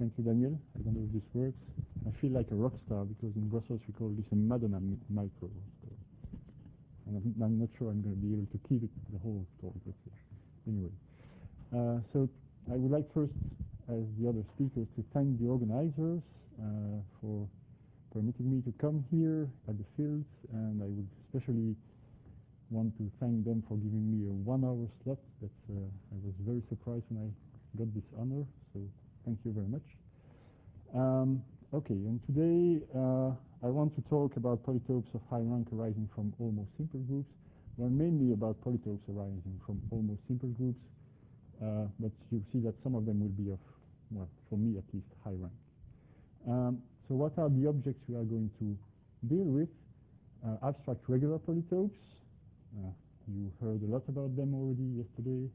Thank you, Daniel. I don't know if this works. I feel like a rock star because in Brussels we call this a Madonna micro. So, and I'm not sure I'm going to be able to keep it the whole talk. But anyway, so I would like first, as the other speakers, to thank the organizers for permitting me to come here at the fields, and I would especially want to thank them for giving me a 1-hour slot. I was very surprised when I got this honor, so thank you very much. Okay, and today I want to talk about polytopes of high rank arising from almost simple groups. Well, mainly about polytopes arising from almost simple groups, but you see that some of them will be of, well, for me at least, high rank. So what are the objects we are going to deal with? Abstract regular polytopes. You heard a lot about them already yesterday.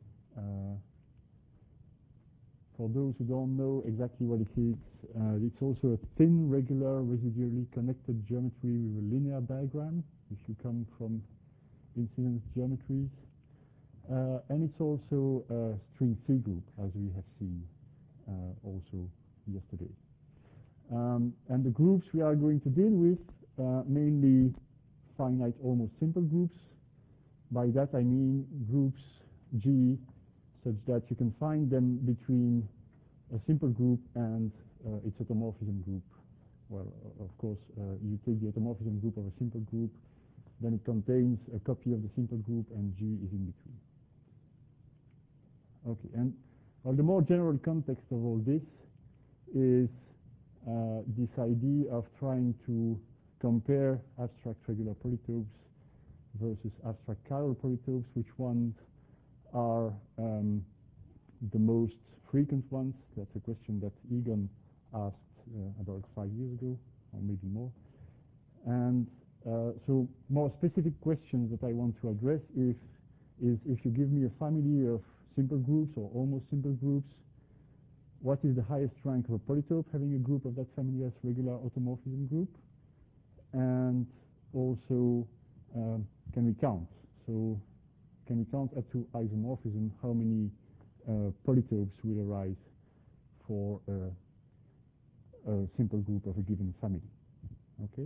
For those who don't know exactly what it is, it's also a thin, regular, residually connected geometry with a linear diagram, if you come from incidence geometries. And it's also a string C group, as we have seen also yesterday. And the groups we are going to deal with, mainly finite almost simple groups. By that I mean groups G such that you can find them between a simple group and its automorphism group. Well, of course, you take the automorphism group of a simple group, then it contains a copy of the simple group, and G is in between. Okay, and well, the more general context of all this is this idea of trying to compare abstract regular polytopes versus abstract chiral polytopes, which ones are the most frequent ones. That's a question that Egon asked about 5 years ago, or maybe more. And so more specific questions that I want to address is if you give me a family of simple groups or almost simple groups, what is the highest rank of a polytope having a group of that family as regular automorphism group? And also, can we count? So can we count up to isomorphism how many polytopes will arise for a simple group of a given family? Okay.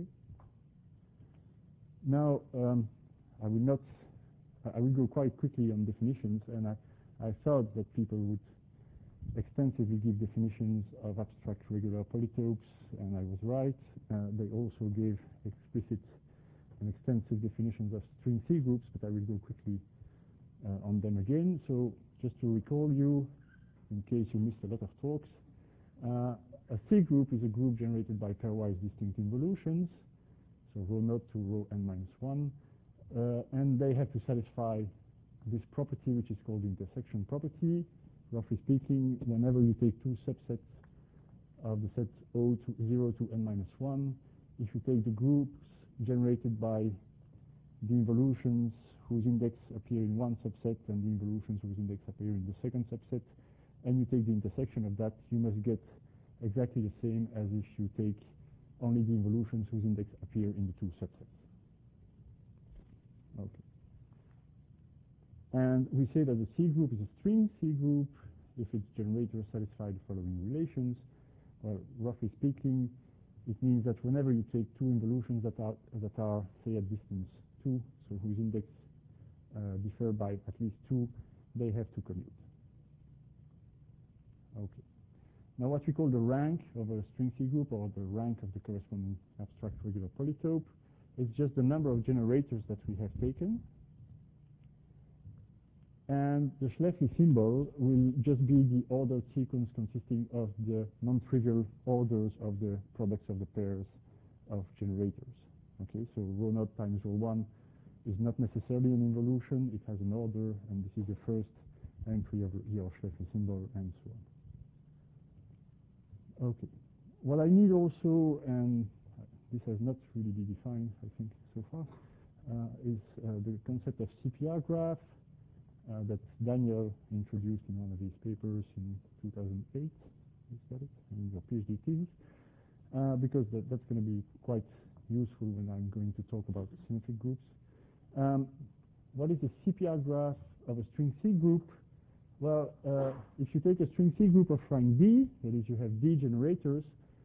Now, I will go quite quickly on definitions, and I thought that people would extensively give definitions of abstract regular polytopes, and I was right. They also gave explicit and extensive definitions of string C groups, but I will go quickly on them again. So just to recall you, in case you missed a lot of talks, a C group is a group generated by pairwise distinct involutions, so rho naught to rho n minus 1, and they have to satisfy this property, which is called the intersection property. Roughly speaking, whenever you take two subsets of the set O to 0 to n minus 1, if you take the groups generated by the involutions whose index appear in one subset and the involutions whose index appear in the second subset, and you take the intersection of that, you must get exactly the same as if you take only the involutions whose index appear in the two subsets. Okay. And we say that the C group is a string C group if its generators satisfy the following relations. Well, roughly speaking, it means that whenever you take two involutions that are say at distance 2, so whose index differ by at least 2, they have to commute. Okay. Now what we call the rank of a string C group, or the rank of the corresponding abstract regular polytope, is just the number of generators that we have taken. And the Schläfli symbol will just be the ordered sequence consisting of the non-trivial orders of the products of the pairs of generators. Okay, so rho naught times rho 1 is not necessarily an involution, it has an order, and this is the first entry of your Schläfli symbol, and so on. Okay, what I need also, and this has not really been defined, I think, so far, is the concept of CPR graph. That Daniel introduced in one of his papers in 2008, is that it? In your PhD thesis, because that's going to be quite useful when I'm going to talk about symmetric groups. What is the CPR graph of a string C group? Well, if you take a string C group of rank D, that is, you have D generators,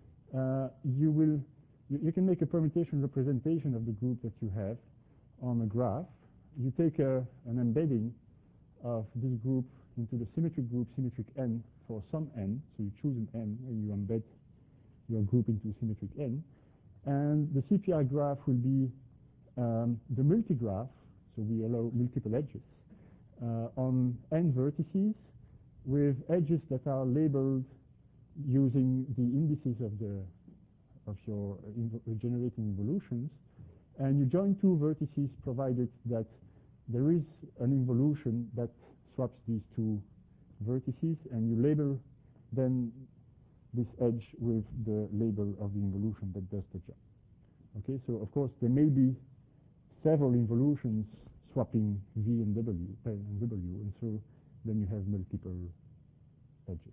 you can make a permutation representation of the group that you have on a graph. You take an embedding of this group into the symmetric group, symmetric n, for some n. So you choose an n and you embed your group into symmetric n. And the CPR graph will be the multigraph, so we allow multiple edges, on n vertices with edges that are labeled using the indices of your generating involutions. And you join two vertices provided that there is an involution that swaps these two vertices, and you label then this edge with the label of the involution that does the job. Okay, so of course there may be several involutions swapping V and W, and so then you have multiple edges.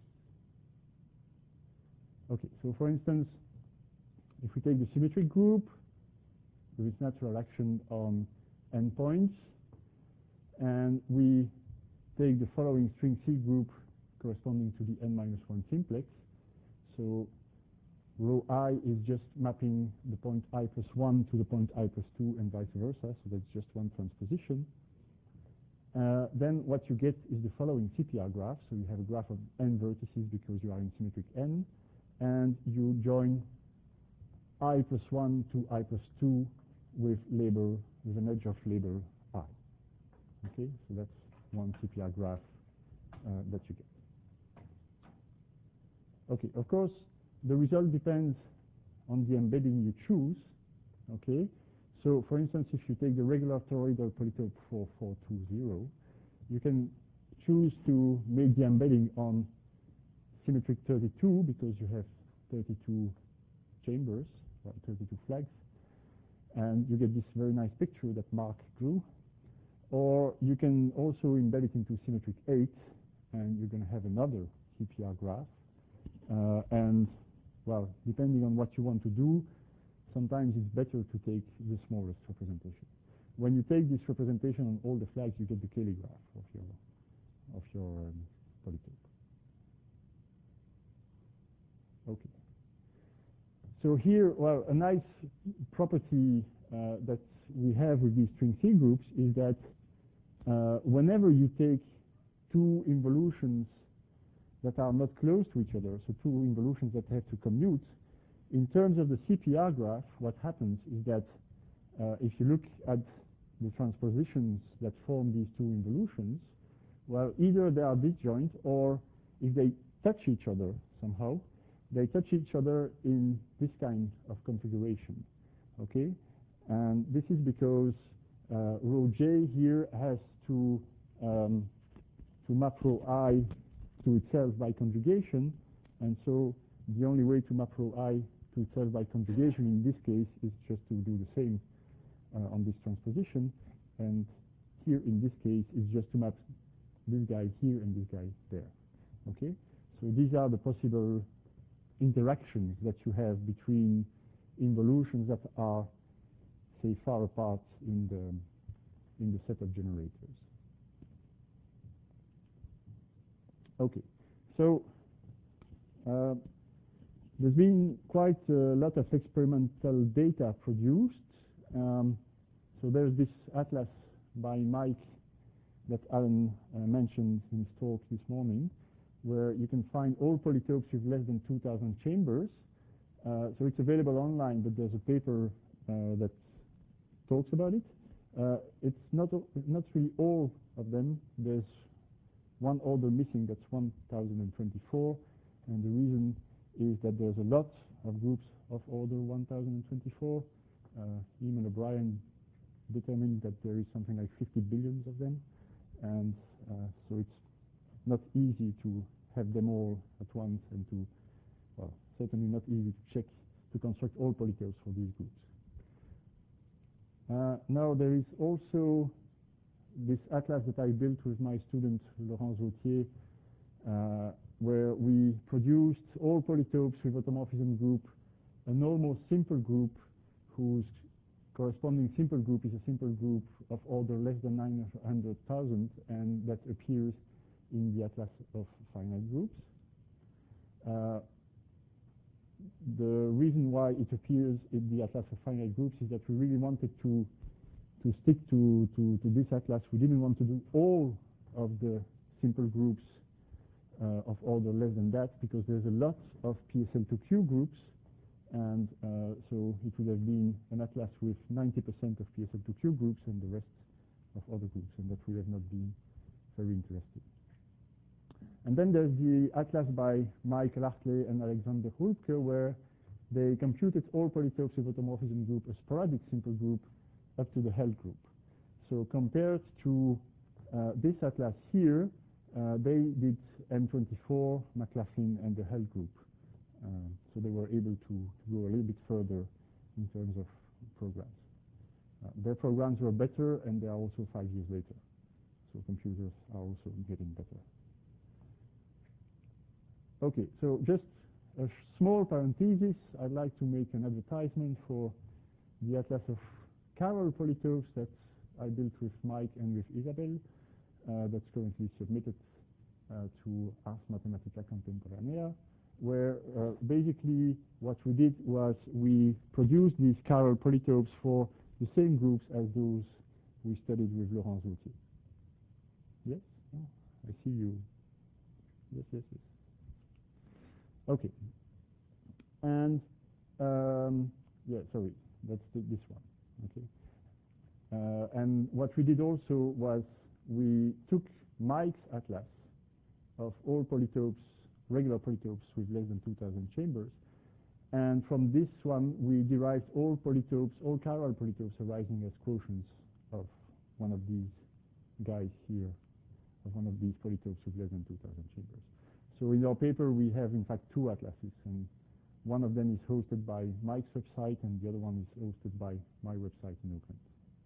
Okay, so for instance, if we take the symmetric group with its natural action on endpoints, and we take the following string C group corresponding to the n-1 simplex, so rho I is just mapping the point I plus 1 to the point I plus 2 and vice versa, so that's just one transposition. Then what you get is the following CPR graph. So you have a graph of n vertices because you are in symmetric n, and you join I plus 1 to I plus 2 with an edge of label I. Okay, so that's one CPR graph that you get. Okay, of course, the result depends on the embedding you choose. Okay, so for instance, if you take the regular toroidal polytope 4420, you can choose to make the embedding on symmetric 32 because you have 32 chambers, 32 flags, and you get this very nice picture that Mark drew. Or you can also embed it into symmetric 8, and you're going to have another CPR graph. And, well, depending on what you want to do, sometimes it's better to take the smallest representation. When you take this representation on all the flags, you get the Cayley graph of your polytope. Okay. So here, well, a nice property that we have with these string C groups is that whenever you take two involutions that are not close to each other, so two involutions that have to commute, in terms of the CPR graph, what happens is that if you look at the transpositions that form these two involutions, well, either they are disjoint, or if they touch each other somehow, they touch each other in this kind of configuration. Okay, and this is because rho J here has to map rho I to itself by conjugation, and so the only way to map rho I to itself by conjugation in this case is just to do the same on this transposition, and here in this case is just to map this guy here and this guy there. Okay, so these are the possible interactions that you have between involutions that are, say, far apart in the set of generators. Okay, so there's been quite a lot of experimental data produced. So there's this atlas by Mike that Alan mentioned in his talk this morning, where you can find all polytopes with less than 2,000 chambers. So it's available online, but there's a paper that talks about it. It's not really all of them. There's one order missing, that's 1024, and the reason is that there's a lot of groups of order 1024. Eamon O'Brien determined that there is something like 50 billions of them, and so it's not easy to have them all at once, and to, well, certainly not easy to check, to construct all polytopes for these groups. Now there is also this atlas that I built with my student Laurent Zautier, where we produced all polytopes with automorphism group, an almost simple group whose corresponding simple group is a simple group of order less than 900,000, and that appears in the atlas of finite groups. The reason why it appears in the atlas of finite groups is that we really wanted to stick to this atlas. We didn't want to do all of the simple groups of order less than that, because there's a lot of PSL2Q groups, and so it would have been an atlas with 90% of PSL2Q groups and the rest of other groups, and that would have not been very interesting. And then there's the atlas by Michael Hartley and Alexander Rübke, where they computed all polytopes with automorphism group a sporadic simple group up to the Held group. So compared to this atlas here, they did M24, McLaughlin, and the Held group. So they were able to go a little bit further in terms of programs. Their programs were better, and they are also 5 years later. So computers are also getting better. Okay, so just a small parenthesis. I'd like to make an advertisement for the atlas of chiral polytopes that I built with Mike and with Isabelle. That's currently submitted to Ars Mathematica Contemporanea, where basically what we did was we produced these chiral polytopes for the same groups as those we studied with Laurence Vautier. Yes? Oh, I see you. Yes, yes, yes. Okay. And, yeah, sorry, let's take this one. Okay. And what we did also was we took Mike's atlas of all polytopes, regular polytopes with less than 2,000 chambers, and from this one we derived all polytopes, all chiral polytopes arising as quotients of one of these guys here, of one of these polytopes with less than 2,000 chambers. So in our paper we have in fact two atlases, and one of them is hosted by Mike's website and the other one is hosted by my website in Oakland.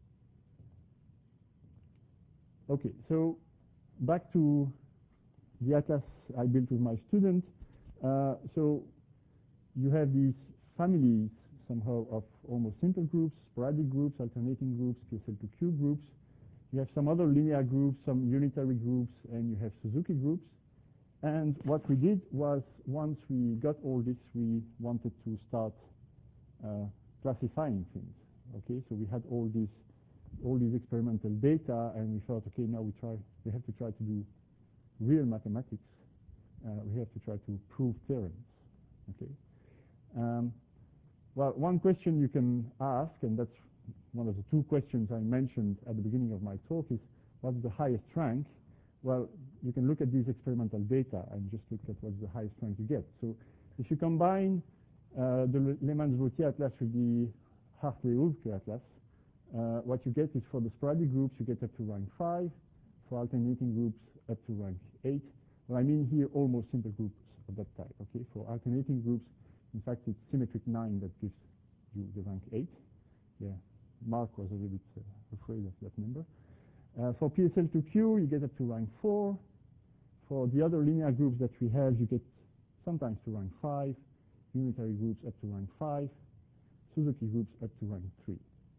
Okay, so back to the atlas I built with my student. So you have these families somehow of almost simple groups, sporadic groups, alternating groups, PSL2Q groups. You have some other linear groups, some unitary groups, and you have Suzuki groups. And what we did was, once we got all this, we wanted to start classifying things. Okay, so we had all these experimental data, and we thought, okay, now we have to try to do real mathematics. We have to try to prove theorems. Okay. Well, one question you can ask, and that's one of the two questions I mentioned at the beginning of my talk, is what's the highest rank? Well, you can look at these experimental data and just look at what's the highest rank you get. So if you combine the Lehmann-Vautier atlas with the Hartley-Rübke atlas, what you get is for the sporadic groups, you get up to rank 5. For alternating groups, up to rank 8. Well, I mean here almost simple groups of that type. Okay, for alternating groups, in fact, it's symmetric 9 that gives you the rank 8. Yeah, Mark was a little bit afraid of that number. For PSL2Q, you get up to rank 4. For the other linear groups that we have, you get sometimes to rank 5. Unitary groups up to rank 5. Suzuki groups up to rank 3.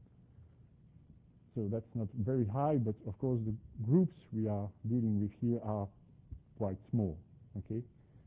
So that's not very high, but of course the groups we are dealing with here are quite small. Okay.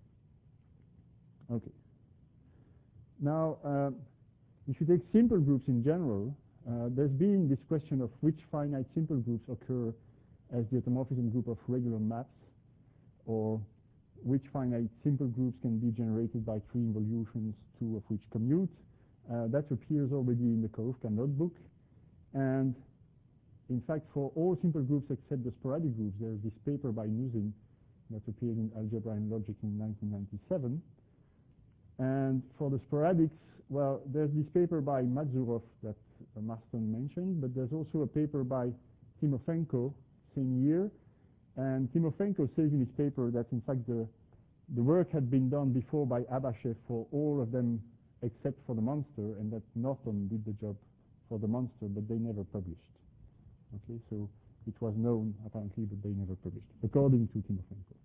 Okay. Now, if you take simple groups in general, there's been this question of which finite simple groups occur as the automorphism group of regular maps, or which finite simple groups can be generated by 3 involutions, 2 of which commute. That appears already in the Korufka notebook. And in fact, for all simple groups except the sporadic groups, there's this paper by Nuzin that appeared in Algebra and Logic in 1997. And for the sporadics, well, there's this paper by Mazurov that Marston mentioned, but there's also a paper by Timofenko, same year. And Timofenko says in his paper that, in fact, the work had been done before by Abashev for all of them except for the monster, and that Norton did the job for the monster, but they never published. Okay, so it was known, apparently, but they never published, according to Timofenko.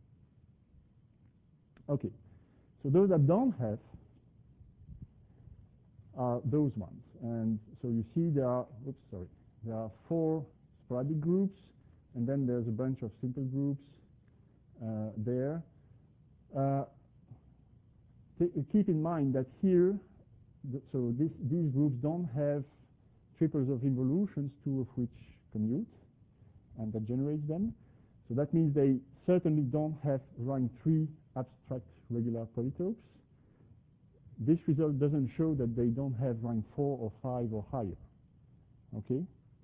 Okay, so those that don't have are those ones. And so you see there are 4 sporadic groups, and then there's a bunch of simple groups. there. Keep in mind that here, these groups don't have triples of involutions, two of which commute, and that generates them. So that means they certainly don't have rank 3 abstract regular polytopes. This result doesn't show that they don't have rank 4 or 5 or higher. Okay?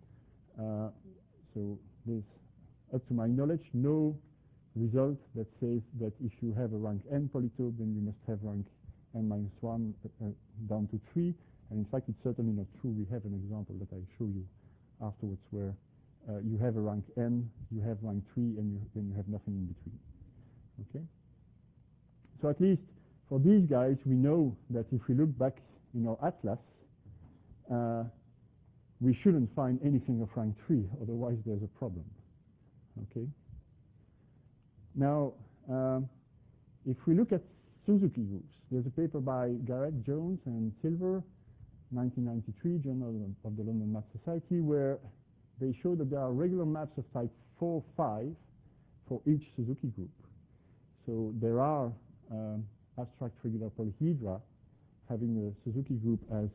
So there's, up to my knowledge, no result that says that if you have a rank n polytope, then you must have rank n minus 1 down to 3. And in fact, it's certainly not true. We have an example that I show you afterwards where you have a rank n, you have rank 3, and then you have nothing in between. Okay? So at least for these guys, we know that if we look back in our atlas, we shouldn't find anything of rank 3, otherwise there's a problem. Okay? Now, if we look at Suzuki groups, there's a paper by Garrett, Jones, and Silver, 1993, Journal of the London Math Society, where they show that there are regular maps of type 4, 5 for each Suzuki group. So there are abstract regular polyhedra having a Suzuki group as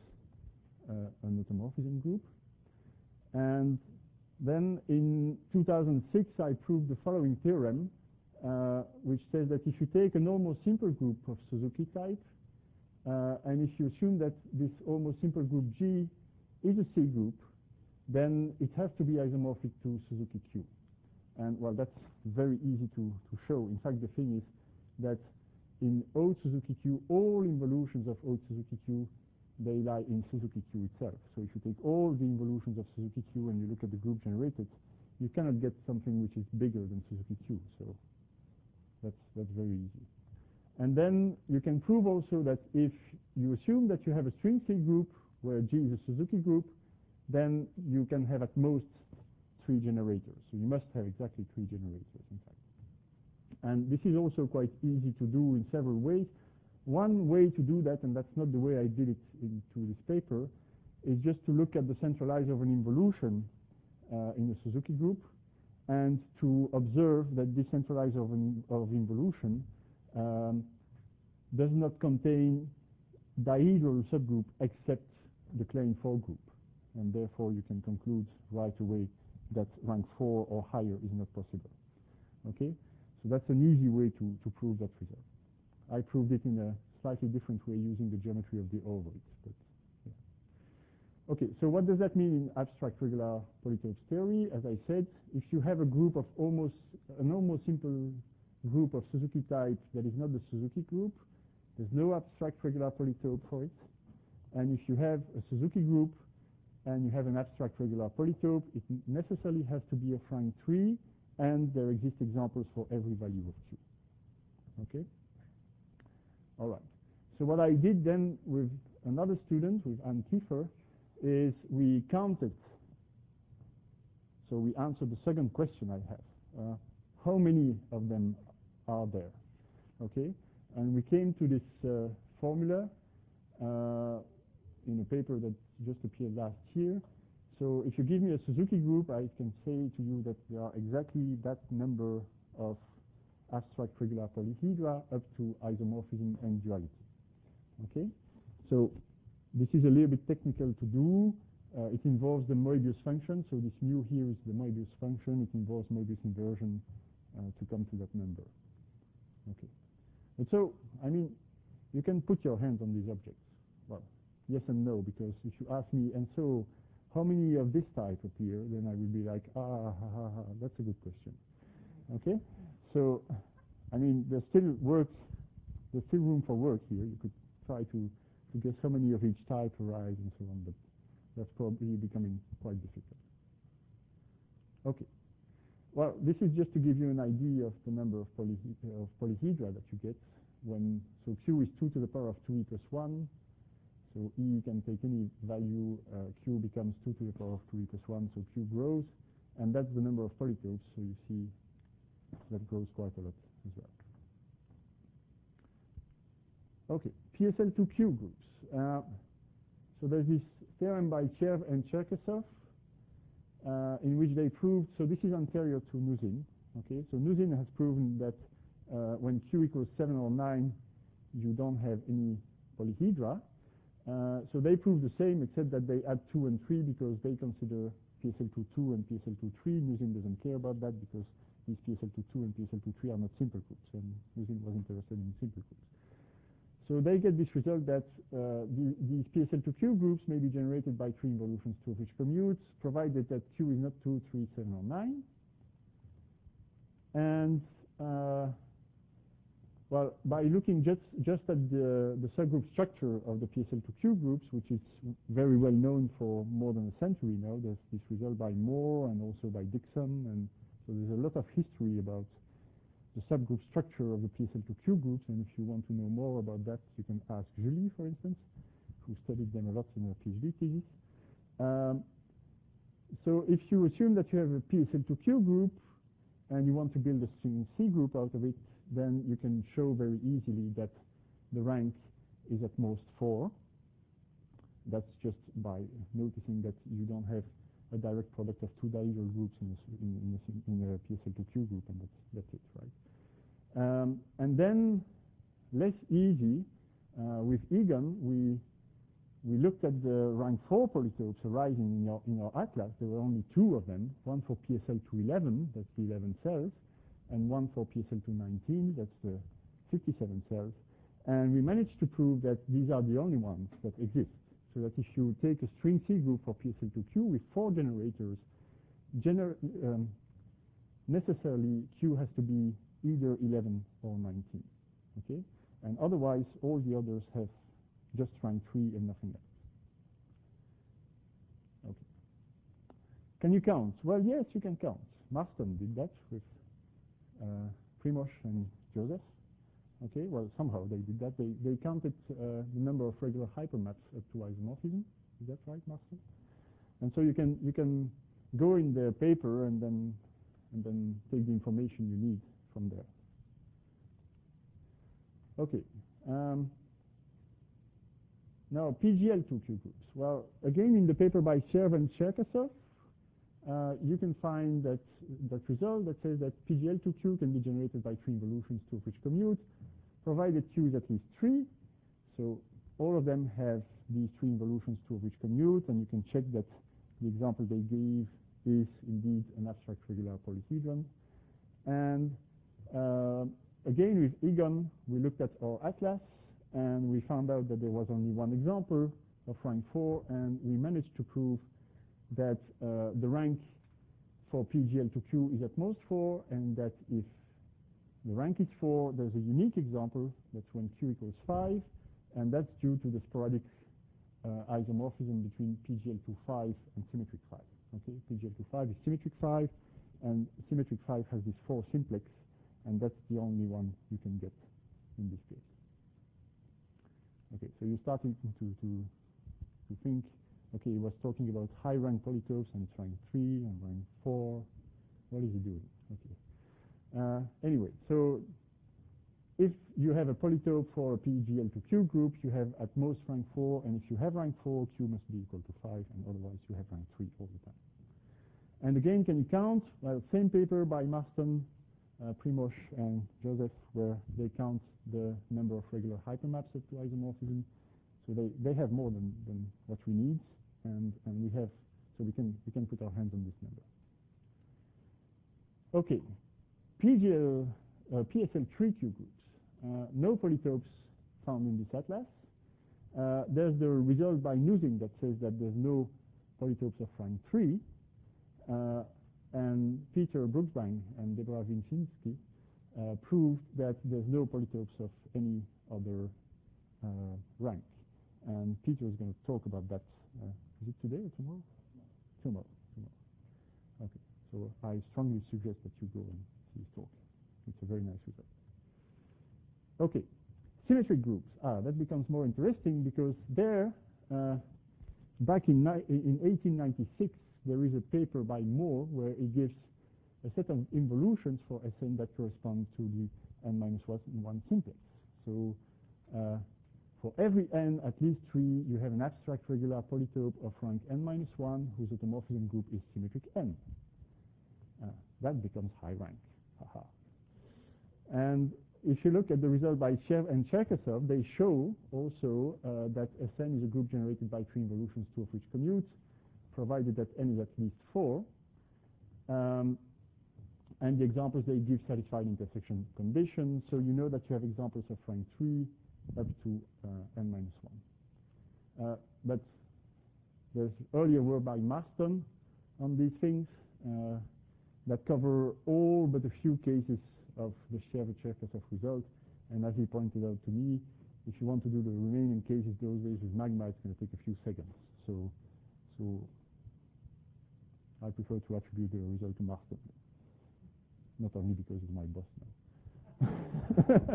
an automorphism group. And then in 2006, I proved the following theorem, which says that if you take an almost simple group of Suzuki type, and if you assume that this almost simple group G is a C group, then it has to be isomorphic to Suzuki Q. And well, that's very easy to show. In fact, the thing is that in O Suzuki Q, all involutions of O Suzuki Q, they lie in Suzuki Q itself. So if you take all the involutions of Suzuki Q and you look at the group generated, you cannot get something which is bigger than Suzuki Q. So that's very easy. And then you can prove also that if you assume that you have a string C group where G is a Suzuki group, then you can have at most 3 generators. So you must have exactly 3 generators, in fact. And this is also quite easy to do in several ways. One way to do that, and that's not the way I did it into this paper, is just to look at the centralizer of an involution in a Suzuki group and to observe that this centralizer of involution does not contain dihedral subgroup except the claim 4 group. And therefore, you can conclude right away that rank 4 or higher is not possible. Okay? So that's an easy way to prove that result. I proved it in a slightly different way using the geometry of the ovoid. But, yeah. Okay, so what does that mean in abstract regular polytopes theory? As I said, if you have a group of an almost simple group of Suzuki type that is not the Suzuki group, there's no abstract regular polytope for it. And if you have a Suzuki group and you have an abstract regular polytope, it necessarily has to be of rank 3, and there exist examples for every value of Q. Okay? All right. So what I did then with another student, with Anne Kiefer, is we counted. So we answered the second question I have. How many of them are there? Okay? And we came to this formula in a paper that just appeared last year. So if you give me a Suzuki group, I can say to you that there are exactly that number of abstract regular polyhedra up to isomorphism and duality. Okay? So this is a little bit technical to do. It involves the Moebius function. So this mu here is the Moebius function. It involves Moebius inversion to come to that number. Okay. And so, I mean, you can put your hands on these objects. Well, yes and no, because if you ask me, and so how many of this type appear, then I will be like, that's a good question. Okay? So, I mean, there's still room for work here. You could try to guess how many of each type arise and so on, but that's probably becoming quite difficult. Okay. Well, this is just to give you an idea of the number of polyhedra that you get when, so Q is 2 to the power of 2e plus 1. So E can take any value, Q becomes 2 to the power of 2e plus 1, so Q grows, and that's the number of polytopes, so you see that grows quite a lot as well. Okay, PSL2Q groups. So there's this theorem by Cherv and Cherkesov, in which they proved, so this is anterior to Nuzin, okay, so Nuzin has proven that when Q equals 7 or 9, you don't have any polyhedra. So they prove the same, except that they add 2 and 3 because they consider PSL22 and PSL23. Musin doesn't care about that because these PSL22 and PSL23 are not simple groups, and Musin was interested in simple groups. So they get this result that these PSL2Q groups may be generated by 3 involutions, 2 of which commutes, provided that Q is not 2, 3, 7, or 9. And well, by looking just at the subgroup structure of the PSL2Q groups, which is very well known for more than a century now, there's this result by Moore and also by Dixon, and so there's a lot of history about the subgroup structure of the PSL2Q groups, and if you want to know more about that, you can ask Julie, for instance, who studied them a lot in her PhD thesis. So if you assume that you have a PSL2Q group and you want to build a string C group out of it, then you can show very easily that the rank is at most 4. That's just by noticing that you don't have a direct product of 2 dihedral groups in a PSL2Q group, and that's it, right? And then, less easy, with Egon, we looked at the rank 4 polytopes arising in our atlas. There were only 2 of them, one for PSL211, that's the 11 cells, and one for PSL219, that's the 57 cells. And we managed to prove that these are the only ones that exist. So that if you take a string C group for PSL2Q with 4 generators, necessarily Q has to be either 11 or 19. Okay? And otherwise, all the others have just rank 3 and nothing else. Okay. Can you count? Well, yes, you can count. Marston did that with Primož and Joseph. Okay, well, somehow they did that. They counted the number of regular hypermaps up to isomorphism. Is that right, Marston? And so you can go in the paper and then take the information you need from there. Okay. Now PGL2Q groups. Well, again in the paper by Sherv and Cherkasov, you can find that result that says that PGL2Q can be generated by 3 involutions, 2 of which commute, provided Q is at least 3. So all of them have these 3 involutions, 2 of which commute, and you can check that the example they gave is indeed an abstract regular polyhedron. And again with Egon, we looked at our atlas, and we found out that there was only one example of rank 4, and we managed to prove that the rank for PGL2Q is at most 4, and that if the rank is 4, there's a unique example, that's when Q equals 5, and that's due to the sporadic isomorphism between PGL25 and symmetric 5. Okay, PGL25 is symmetric 5, and symmetric 5 has this 4 simplex, and that's the only one you can get in this case. Okay, so you're starting to think, okay, he was talking about high rank polytopes, and it's rank 3 and rank 4. What is he doing? Okay. Anyway, so if you have a polytope for a PGL2Q group, you have at most rank 4, and if you have rank 4, Q must be equal to 5, and otherwise you have rank 3 all the time. And again, can you count? Well, same paper by Marston, Primož, and Joseph, where they count the number of regular hypermaps up to isomorphism. So they have more than what we need, and we have, so we can put our hands on this number. Okay, PSL3Q groups. No polytopes found in this atlas. There's the result by Musin that says that there's no polytopes of rank 3. And Peter Brooksbank and Deborah Winczynski proved that there's no polytopes of any other rank. And Peter is going to talk about that. Is it today or tomorrow? Tomorrow. Okay. So I strongly suggest that you go and see his talk. It's a very nice result. Okay. Symmetric groups. That becomes more interesting because there, back in 1896, there is a paper by Moore where he gives a set of involutions for Sn that correspond to the n-1 simplex. So for every n at least 3, you have an abstract regular polytope of rank n-1 whose automorphism group is symmetric n. That becomes high rank. Haha. And if you look at the result by Chev and Cherkasov, they show also that Sn is a group generated by 3 involutions, 2 of which commute, provided that n is at least 4. And the examples they give satisfy the intersection condition. So you know that you have examples of rank 3 up to n minus 1. But there's earlier work by Marston on these things that cover all but a few cases of the Cherkasov result. And as he pointed out to me, if you want to do the remaining cases those days with magma, it's going to take a few seconds. So I prefer to attribute the result to Marston. Not only because he's my boss now.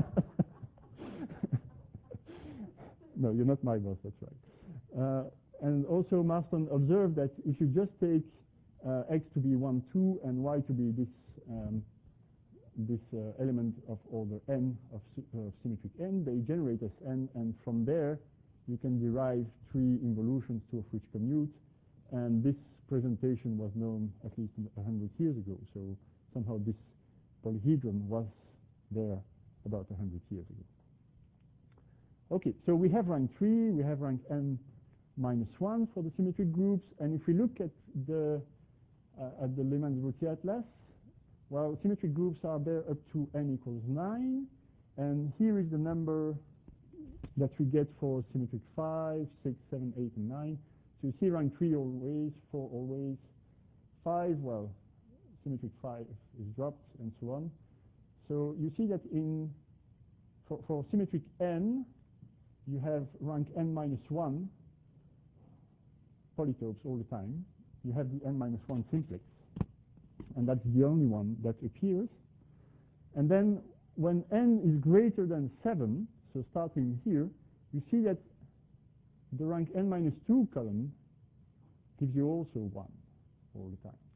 No, you're not my boss, that's right. And also Marston observed that if you just take x to be 1, 2, and y to be this element of order n of symmetric n, they generate Sn, and from there you can derive 3 involutions, 2 of which commute. And this presentation was known at least 100 years ago. So somehow this polyhedron was there about 100 years ago. Okay, so we have rank 3, we have rank n minus 1 for the symmetric groups, and if we look at the Lehmann-Routier atlas, well, symmetric groups are there up to n equals 9, and here is the number that we get for symmetric 5, 6, 7, 8, and 9. So you see rank 3 always, 4 always, 5, well, symmetric 5 is dropped, and so on. So you see that for symmetric n, you have rank n minus 1 polytopes all the time. You have the n minus 1 simplex, and that's the only one that appears. And then when n is greater than 7, so starting here, you see that the rank n minus 2 column gives you also 1 all the time.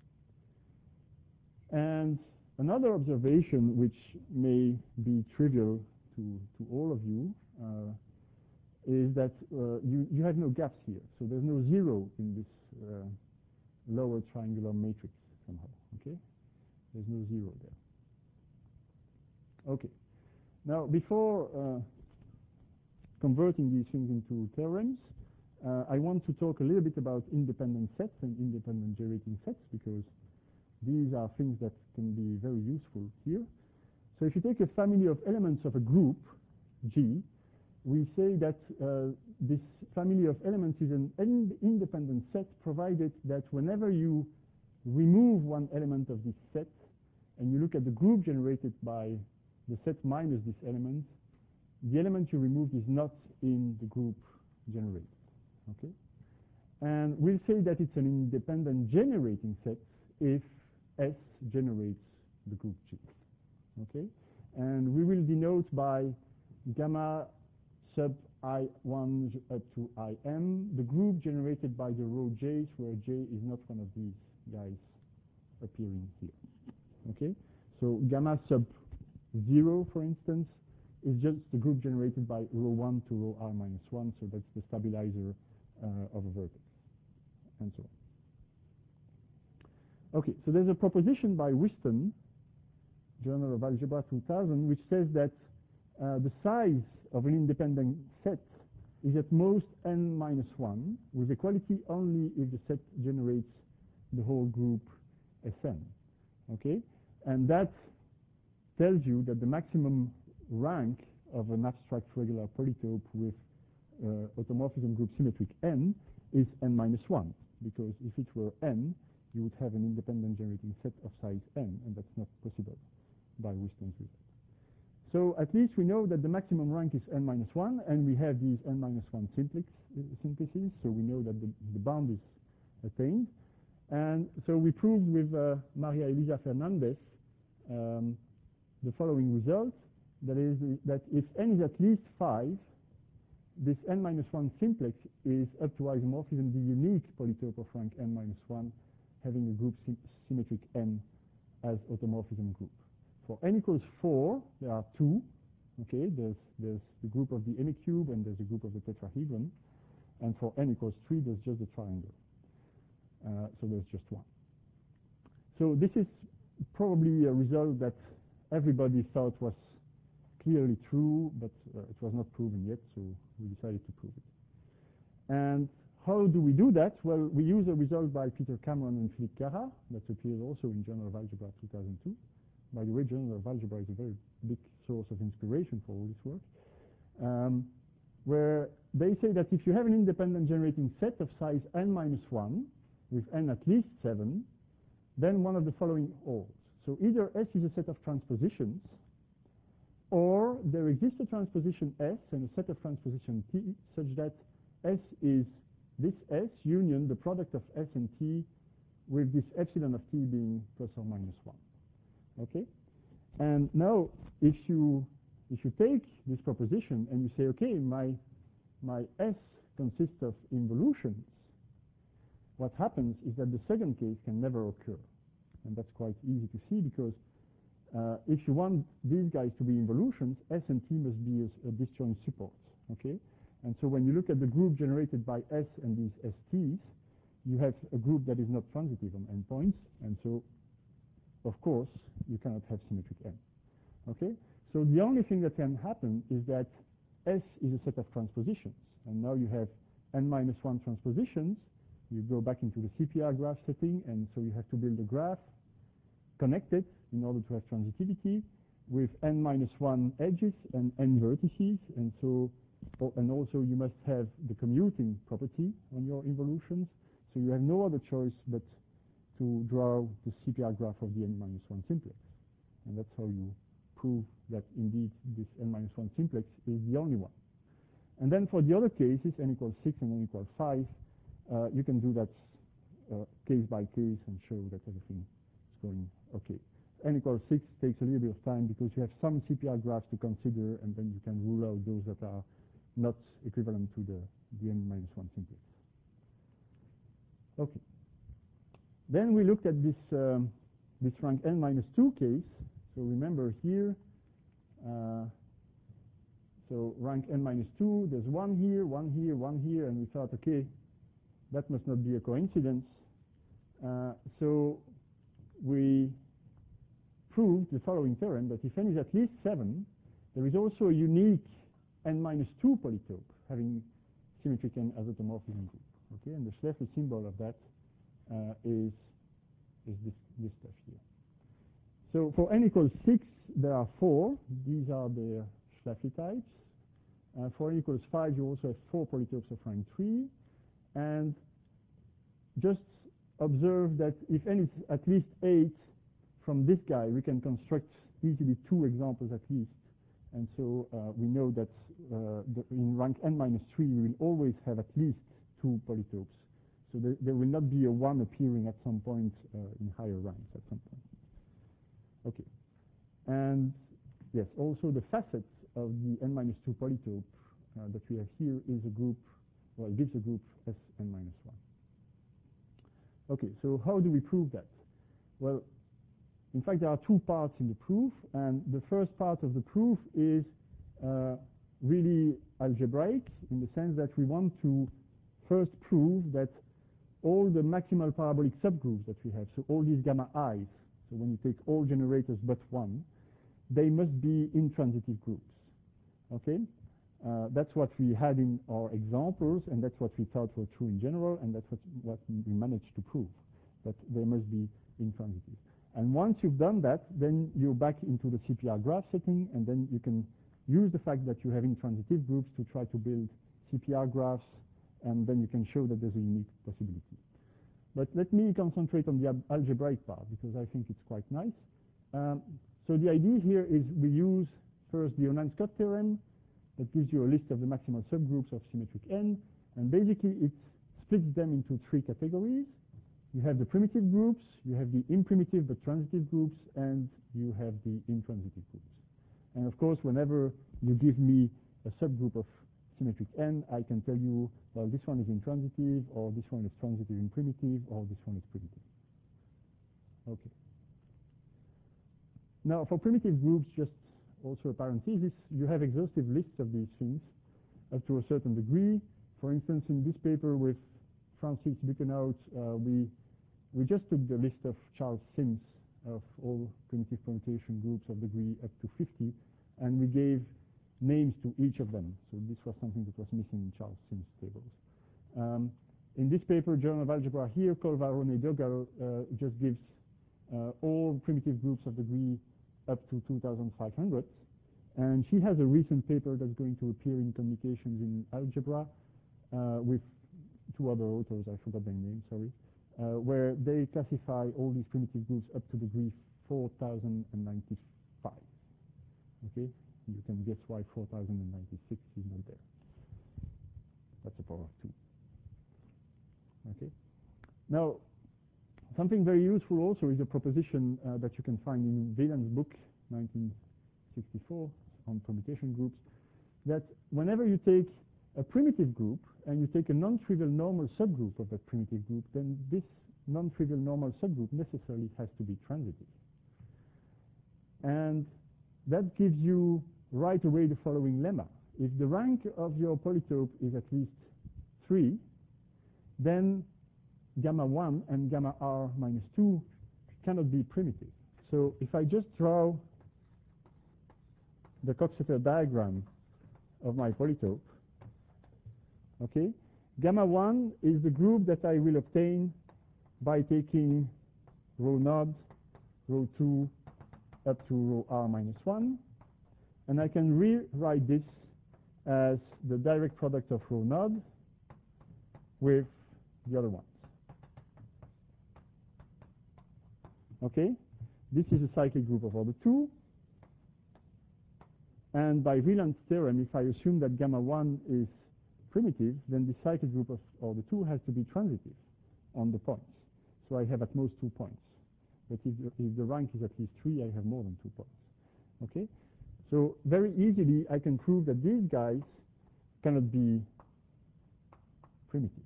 And another observation, which may be trivial to all of you, is that you have no gaps here. So there's no 0 in this lower triangular matrix somehow. Okay? There's no 0 there. Okay. Now, before converting these things into theorems, I want to talk a little bit about independent sets and independent generating sets, because these are things that can be very useful here. So if you take a family of elements of a group, G, we say that this family of elements is an independent set, provided that whenever you remove one element of this set and you look at the group generated by the set minus this element, the element you removed is not in the group generated. Okay? And we'll say that it's an independent generating set if S generates the group G. Okay? And we will denote by gamma sub I1 up to IM the group generated by the row J's, where J is not one of these guys appearing here. Okay? So gamma sub 0, for instance, is just the group generated by row 1 to row R minus 1, so that's the stabilizer of a vertex, and so on. Okay, so there's a proposition by Whiston, Journal of Algebra 2000, which says that the size of an independent set is at most n minus 1, with equality only if the set generates the whole group Sn. Okay? And that tells you that the maximum rank of an abstract regular polytope with automorphism group symmetric n is n minus 1, because if it were n, you would have an independent generating set of size n, and that's not possible by Whiston's result. So at least we know that the maximum rank is n minus 1, and we have these n minus 1 simplices, so we know that the bound is attained. And so we proved with Maria Elisa Fernandez the following result, that is that if n is at least 5, this n minus 1 simplex is up to isomorphism the unique polytope of rank n minus 1, having a group symmetric n as automorphism group. For n equals 4, there are 2. Okay, there's the group of the emicube and there's a group of the tetrahedron. And for n equals 3, there's just the triangle. So there's just 1. So this is probably a result that everybody thought was clearly true, but it was not proven yet, so we decided to prove it. And how do we do that? Well, we use a result by Peter Cameron and Philippe Cara that appears also in Journal of Algebra 2002. By the way, Journal of Algebra is a very big source of inspiration for all this work, where they say that if you have an independent generating set of size n minus 1, with n at least 7, then one of the following holds. So either S is a set of transpositions, or there exists a transposition S and a set of transposition T such that S is this S union the product of S and T, with this epsilon of T being plus or minus 1. Okay? And now if you take this proposition and you say, okay, my S consists of involutions, what happens is that the second case can never occur. And that's quite easy to see, because if you want these guys to be involutions, S and T must be a disjoint support. Okay? And so when you look at the group generated by S and these STs, you have a group that is not transitive on endpoints, and so, of course, you cannot have symmetric n. Okay? So the only thing that can happen is that S is a set of transpositions, and now you have n minus 1 transpositions. You go back into the CPR graph setting, and so you have to build a graph connected in order to have transitivity with n minus 1 edges and n vertices, and so, and also you must have the commuting property on your involutions. So you have no other choice but to draw the CPR graph of the n minus 1 simplex, and that's how you prove that indeed this n minus 1 simplex is the only one. And then for the other cases, n equals 6 and n equals 5, you can do that case by case and show that everything is going okay. N equals 6 takes a little bit of time because you have some CPR graphs to consider, and then you can rule out those that are not equivalent to the n minus 1 simplex. Okay. Then we looked at this this rank n minus 2 case. So remember here, so rank n minus 2, there's 1 here, 1 here, 1 here, and we thought, okay, that must not be a coincidence. So we proved the following theorem, that if n is at least 7, there is also a unique n minus 2 polytope having symmetric n isomorphism group. Okay, and the Schläfli symbol of that is this stuff here. So for n equals 6, there are 4. These are the Schläfli types. For n equals 5, you also have 4 polytopes of rank 3. And just observe that if n is at least 8, from this guy, we can construct easily 2 examples at least. And so we know that in rank n minus 3, we will always have at least 2 polytopes. So there will not be a 1 appearing at some point in higher ranks at some point. Okay. And yes, also the facet of the n minus 2 polytope that we have here is a group, well, it gives a group S n minus 1. Okay, so how do we prove that? Well, in fact, there are 2 parts in the proof, and the first part of the proof is really algebraic in the sense that we want to first prove that all the maximal parabolic subgroups that we have, so all these gamma i's, so when you take all generators but 1, they must be intransitive groups. Okay? That's what we had in our examples, and that's what we thought were true in general, and that's what we managed to prove, that they must be intransitive. And once you've done that, then you're back into the CPR graph setting, and then you can use the fact that you have intransitive groups to try to build CPR graphs, and then you can show that there's a unique possibility. But let me concentrate on the algebraic part, because I think it's quite nice. So the idea here is we use first the Onann-Scott theorem that gives you a list of the maximal subgroups of symmetric n, and basically it splits them into 3 categories. You have the primitive groups, you have the imprimitive but transitive groups, and you have the intransitive groups. And of course, whenever you give me a subgroup of symmetric n, I can tell you, well, this one is intransitive, or this one is transitive in primitive, or this one is primitive. Okay. Now, for primitive groups, just also a parenthesis, you have exhaustive lists of these things up to a certain degree. For instance, in this paper with Francis Buchenhout, we just took the list of Charles Sims of all primitive permutation groups of degree up to 50, and we gave names to each of them. So this was something that was missing in Charles Sims tables. In this paper, Journal of Algebra here, Kolva-Roné-Dogal just gives all primitive groups of degree up to 2,500. And she has a recent paper that's going to appear in Communications in Algebra with two other authors, I forgot their name, sorry, where they classify all these primitive groups up to degree 4,095. Okay, you can guess why 4,096 is not there. That's a power of 2. Okay. Now, something very useful also is a proposition that you can find in Whelan's book, 1964, on permutation groups, that whenever you take a primitive group and you take a non-trivial normal subgroup of that primitive group, then this non-trivial normal subgroup necessarily has to be transitive. And that gives you right away the following lemma. If the rank of your polytope is at least 3, then gamma 1 and gamma r minus 2 cannot be primitive. So if I just draw the Coxeter diagram of my polytope, okay, gamma 1 is the group that I will obtain by taking rho naught, rho 2 up to rho r minus 1, and I can rewrite this as the direct product of rho naught with the other ones. Okay, this is a cyclic group of order 2, and by Whelan's theorem, if I assume that gamma 1 is primitive, then the cyclic group of order 2 has to be transitive on the points. So I have at most 2 points. But if the rank is at least 3, I have more than 2 points. Okay? So very easily, I can prove that these guys cannot be primitive.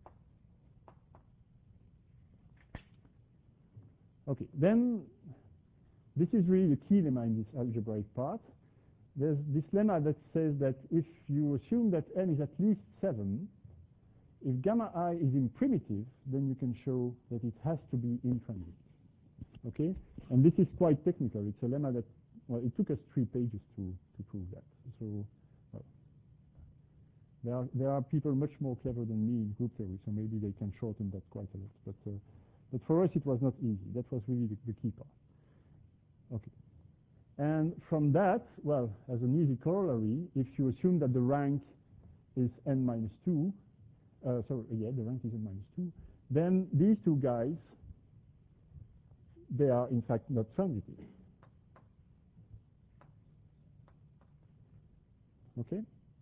Okay, then this is really the key lemma in this algebraic part. There's this lemma that says that if you assume that n is at least 7, if gamma I is imprimitive, then you can show that it has to be intransitive. Okay? And this is quite technical. It's a lemma that, well, it took us 3 pages to prove that. So, well, there are people much more clever than me in group theory, so maybe they can shorten that quite a lot. But for us, it was not easy. That was really the key part. Okay. And from that, well, as an easy corollary, if you assume that the rank is n minus 2, the rank is n minus 2, then these 2 guys, they are in fact not transitive. Okay?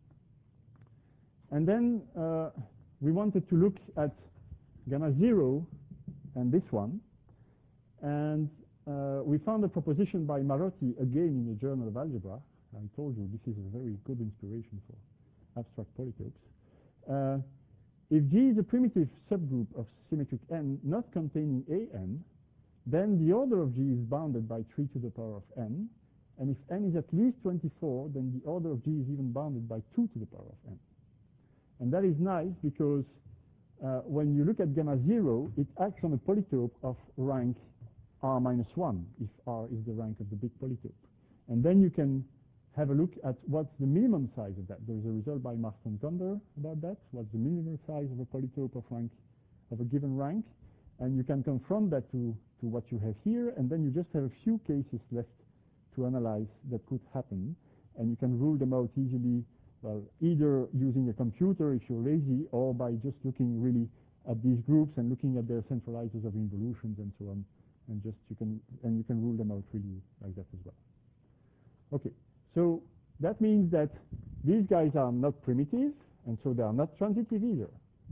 And then we wanted to look at gamma 0 and this one, and we found a proposition by Marotti, again in the Journal of Algebra. I told you this is a very good inspiration for abstract polytopes. If G is a primitive subgroup of symmetric n not containing an, then the order of G is bounded by 3 to the power of n, and if n is at least 24, then the order of G is even bounded by 2 to the power of n. And that is nice because when you look at gamma 0, it acts on a polytope of rank r minus 1, if r is the rank of the big polytope. And then you can have a look at what's the minimum size of that. There's a result by Marston-Thunder about that. What's the minimum size of a polytope of rank of a given rank? And you can confront that to what you have here, and then you just have a few cases left to analyze that could happen, and you can rule them out easily, well, either using a computer if you're lazy, or by just looking really at these groups and looking at their centralizers of involutions and so on, and you can rule them out really like that as well. Okay, so that means that these guys are not primitive, and so they are not transitive either.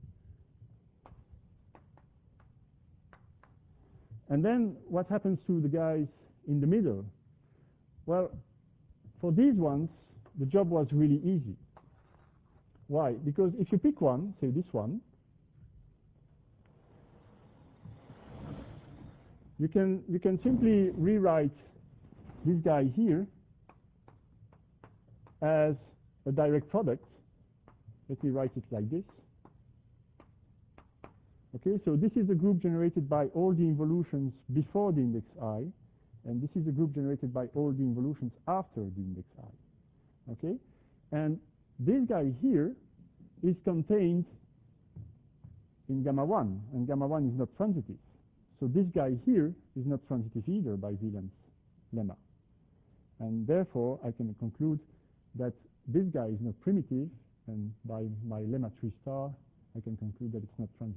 And then what happens to the guys in the middle? Well, for these ones, the job was really easy. Why? Because if you pick one, say this one, you can simply rewrite this guy here as a direct product. Let me write it like this. Okay, so this is the group generated by all the involutions before the index I, and this is the group generated by all the involutions after the index I. Okay, and this guy here is contained in gamma 1, and gamma 1 is not transitive. So this guy here is not transitive either by Wieland's lemma. And therefore, I can conclude that this guy is not primitive, and by my lemma 3 star, I can conclude that it's not transitive.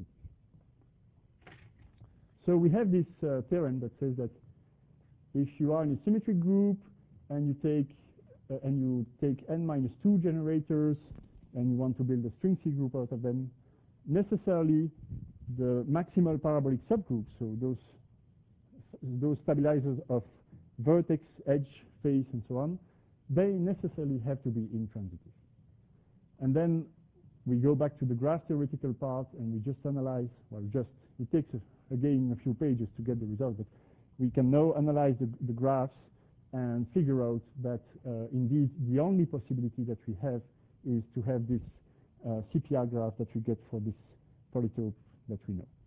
So we have this theorem that says that if you are in a symmetric group and you take n minus 2 generators and you want to build a string C group out of them, necessarily the maximal parabolic subgroups, so those stabilizers of vertex, edge, face, and so on, they necessarily have to be intransitive. And then we go back to the graph theoretical part and we just analyze, well, it takes again a few pages to get the result, but we can now analyze the graphs and figure out that indeed the only possibility that we have is to have this CPR graph that we get for this polytope that we know.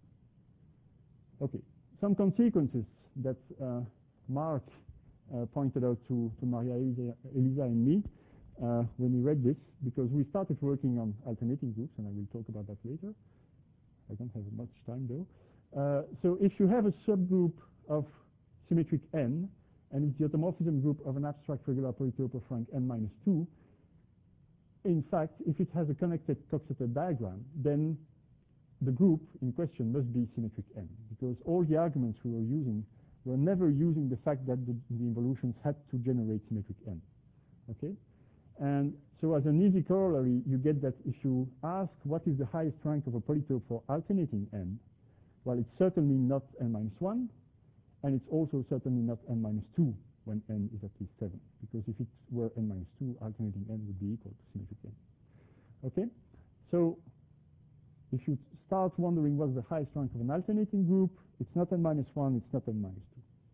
Okay, some consequences that Mark pointed out to Maria Elisa and me when we read this, because we started working on alternating groups, and I will talk about that later. I don't have much time though. So if you have a subgroup of symmetric n, and it's the automorphism group of an abstract regular polytope of rank n minus 2, in fact, if it has a connected Coxeter diagram, then the group in question must be symmetric n, because all the arguments we were using were never using the fact that the involutions had to generate symmetric n. Okay? And so as an easy corollary, you get that if you ask what is the highest rank of a polytope for alternating n, well, it's certainly not n minus 1, and it's also certainly not n minus 2 when n is at least 7, because if it were n minus 2, alternating n would be equal to symmetric n. Okay? So if you start wondering what's the highest rank of an alternating group, it's not n minus 1, it's not n minus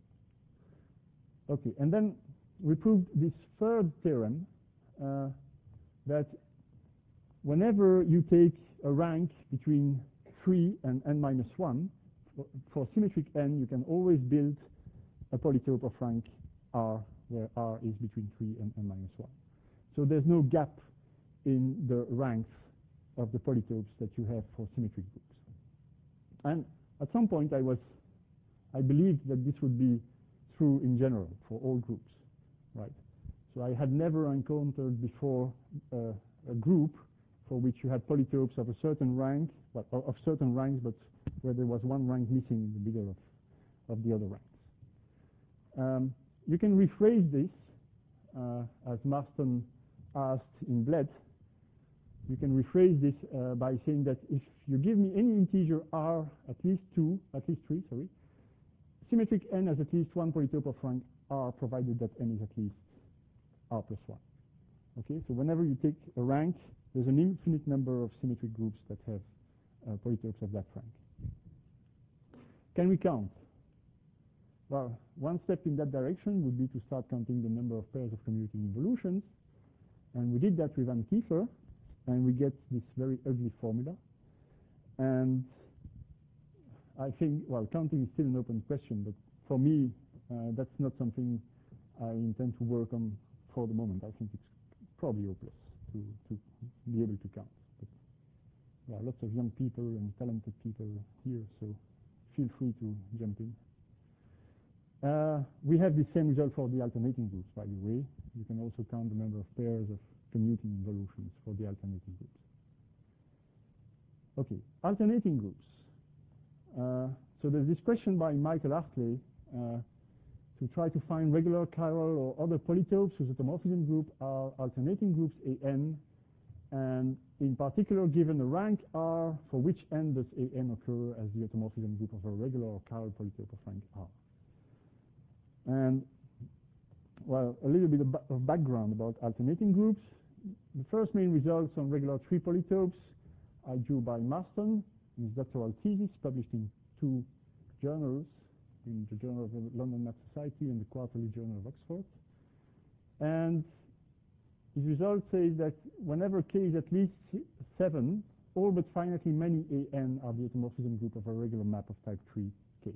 2. Okay, and then we proved this third theorem that whenever you take a rank between 3 and n minus 1, for symmetric n, you can always build a polytope of rank r, where r is between 3 and n minus 1. So there's no gap in the ranks of the polytopes that you have for symmetric groups. And at some point, I believed that this would be true in general for all groups, right? So I had never encountered before a group for which you had polytopes of a certain rank, but of certain ranks, but where there was one rank missing in the middle of the other ranks. You can rephrase this, as Marston asked in Bled. You can rephrase this by saying that if you give me any integer r, at least 3, symmetric n has at least one polytope of rank r, provided that n is at least r plus 1. Okay, so whenever you take a rank, there's an infinite number of symmetric groups that have polytopes of that rank. Can we count? Well, one step in that direction would be to start counting the number of pairs of commuting involutions, and we did that with Van Kiefer, and we get this very ugly formula. And I think, well, counting is still an open question, but for me, that's not something I intend to work on for the moment. I think it's probably hopeless to be able to count. But there are lots of young people and talented people here, so feel free to jump in. We have the same result for the alternating groups, by the way. You can also count the number of pairs of commuting involutions for the alternating groups. Okay, alternating groups. So there's this question by Michael Hartley to try to find regular chiral or other polytopes whose automorphism group are alternating groups AN, and in particular given a rank R, for which n does AN occur as the automorphism group of a regular or chiral polytope of rank R. And, well, a little bit of background about alternating groups. The first main results on regular 3 polytopes are due by Marston in his doctoral thesis, published in 2 journals, in the Journal of the London Math Society and the Quarterly Journal of Oxford. And his result says that whenever k is at least 7, all but finitely many AN are the automorphism group of a regular map of type 3K.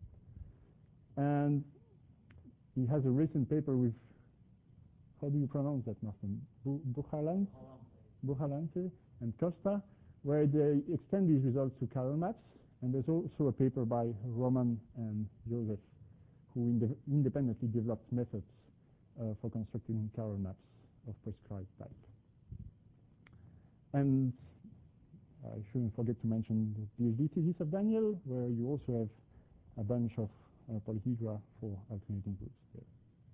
And he has a recent paper with, how do you pronounce that, Martin? Buchalante and Costa, where they extend these results to chiral maps. And there's also a paper by Roman and Joseph, who independently developed methods for constructing chiral maps of prescribed type. And I shouldn't forget to mention the PhD thesis of Daniel, where you also have a bunch of polyhedra for alternating groups there.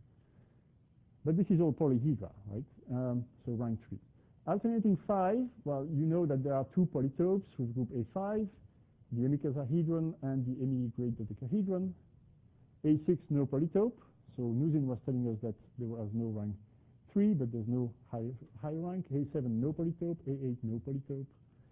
But this is all polyhedra, right? So rank 3. Alternating 5, well, you know that there are two polytopes with group A5, the hemicosahedron and the hemi-great dodecahedron. A6, no polytope. So Nuzin was telling us that there was no rank 3, but there's no high rank. A7, no polytope. A8, no polytope.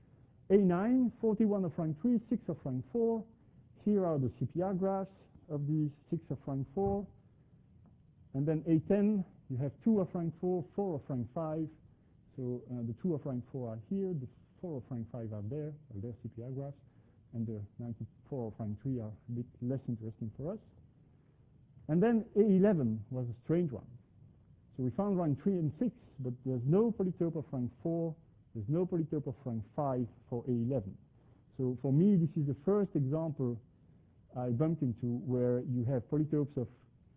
A9, 41 of rank 3, 6 of rank 4. Here are the CPR graphs of these 6 of rank 4. And then A10, you have 2 of rank 4, 4 of rank 5. So the 2 of rank 4 are here, the 4 of rank 5 are there, they're CPR graphs, and the 94 of rank 3 are a bit less interesting for us. And then A11 was a strange one. So we found rank 3 and 6, but there's no polytope of rank 4, there's no polytope of rank 5 for A11. So for me, this is the first example I bumped into where you have polytopes of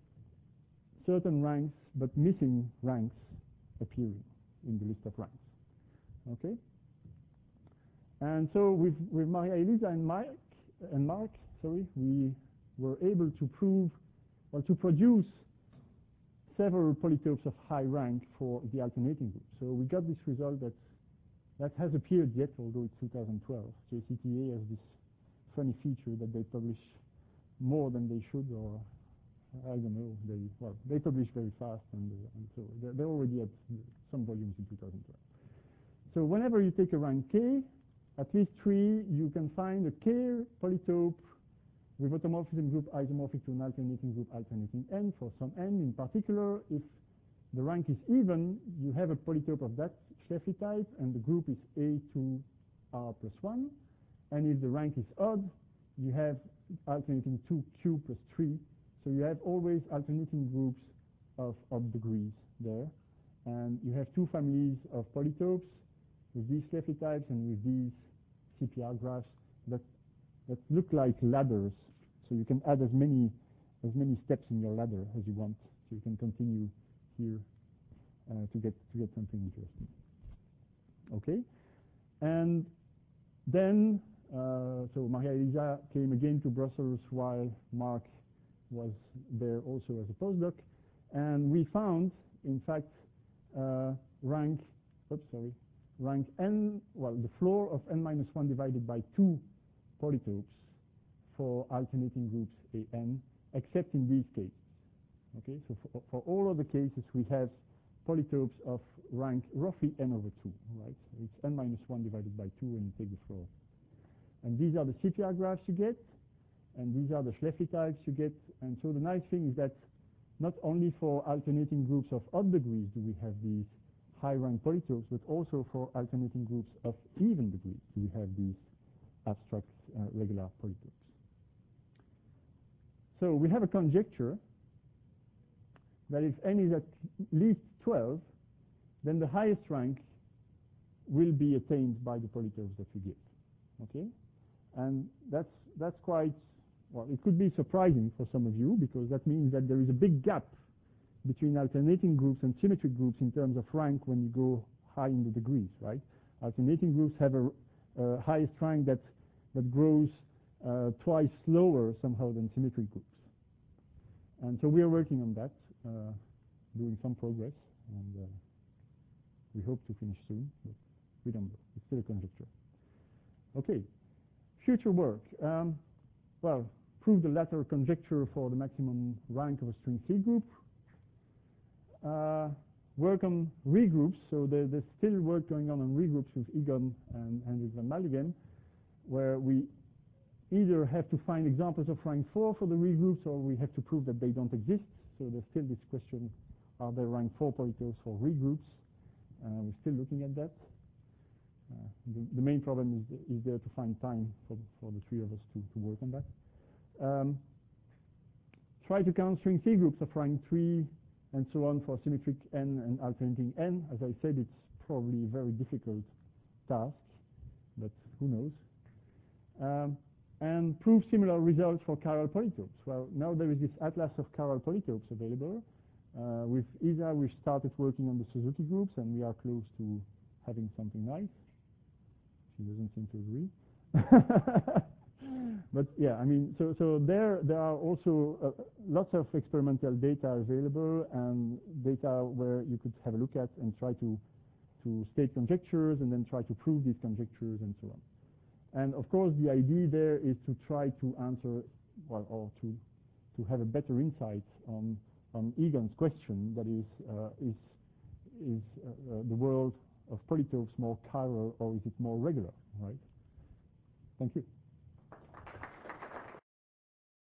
certain ranks, but missing ranks appearing in the list of ranks. Okay? And so with Maria Elisa and Mark, we were able to prove, or to produce several polytopes of high rank for the alternating group. So we got this result that has appeared yet, although it's 2012. JCTA has this funny feature that they publish more than they should, or I don't know. They publish very fast, and so they're already at some volumes in 2012. So whenever you take a rank K, at least 3, you can find a K polytope with automorphism group isomorphic to an alternating group alternating N for some N. In particular, if the rank is even, you have a polytope of that Schläfli type, and the group is A2R plus 1. And if the rank is odd, you have alternating 2Q plus 3. So you have always alternating groups of odd degrees there. And you have two families of polytopes with these Schläfli types and with these CPR graphs that look like ladders. So you can add as many steps in your ladder as you want. So you can continue here to get something interesting. Okay? And then, so Maria Elisa came again to Brussels while Mark was there also as a postdoc, and we found, in fact, rank n, well, the floor of n minus 1 divided by 2 polytopes for alternating groups AN, except in these cases. Okay, so for all other cases, we have polytopes of rank roughly n over 2, right? So it's n minus 1 divided by 2 when you take the floor. And these are the CPR graphs you get, and these are the Schläfli types you get. And so the nice thing is that not only for alternating groups of odd degrees do we have these high rank polytopes, but also for alternating groups of even degrees do we have these abstract regular polytopes. So we have a conjecture that if n is at least 12, then the highest rank will be attained by the polytopes that we give. Okay? And that's quite, well, it could be surprising for some of you, because that means that there is a big gap between alternating groups and symmetric groups in terms of rank when you go high in the degrees, right? Alternating groups have a highest rank that grows twice slower somehow than symmetric groups. And so we are working on that, doing some progress, and we hope to finish soon, but we don't know. It's still a conjecture. Okay, future work. Well, prove the latter conjecture for the maximum rank of a string C group. Work on regroups. So there's still work going on regroups with Egon and Hendrik van Meldegem, where we either have to find examples of rank 4 for the regroups, or we have to prove that they don't exist. So there's still this question, are there rank 4 polytopes for regroups? We're still looking at that. The main problem is there to find time for the three of us to work on that. Try to count string C groups of rank 3 and so on for symmetric n and alternating n. As I said, it's probably a very difficult task, but who knows. And prove similar results for chiral polytopes. Well, now there is this atlas of chiral polytopes available. With Isa, we've started working on the Suzuki groups, and we are close to having something nice. She doesn't seem to agree. But yeah, I mean, so there are also lots of experimental data available, and data where you could have a look at and try to state conjectures and then try to prove these conjectures and so on. And of course, the idea there is to try to answer, well, or to have a better insight on Egon's question, that is the world of polytopes more chiral or is it more regular, right? Thank you.